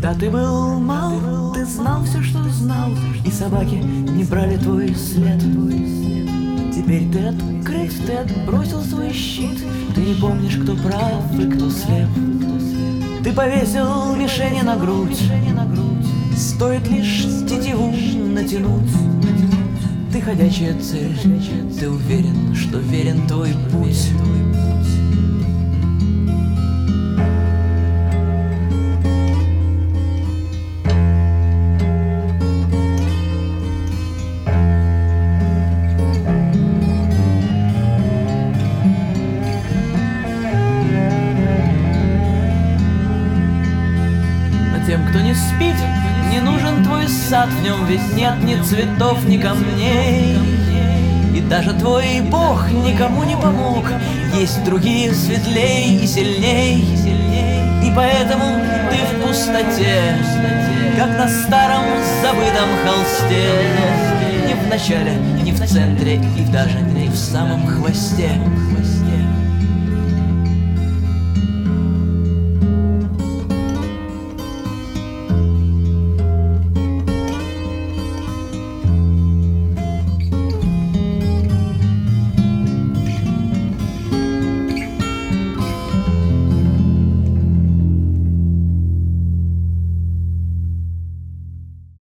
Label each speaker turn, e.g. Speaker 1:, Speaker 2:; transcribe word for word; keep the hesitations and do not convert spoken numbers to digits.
Speaker 1: Пока ты был мал, ты знал все, что знал, и собаки не брали твой след. Теперь ты открыт, ты отбросил свой щит, ты не помнишь, кто прав и кто слеп. Ты повесил мишени на грудь, стоит лишь тетиву натянуть. Ты ходячая цель, ты уверен, что верен твой путь. Тем, кто не спит, не нужен твой сад, в нем ведь нет ни цветов, ни камней. И даже твой Бог никому не помог, есть другие светлей и сильней. И поэтому ты в пустоте, как на старом забытом холсте, ни в начале, ни в центре, и даже не в самом хвосте.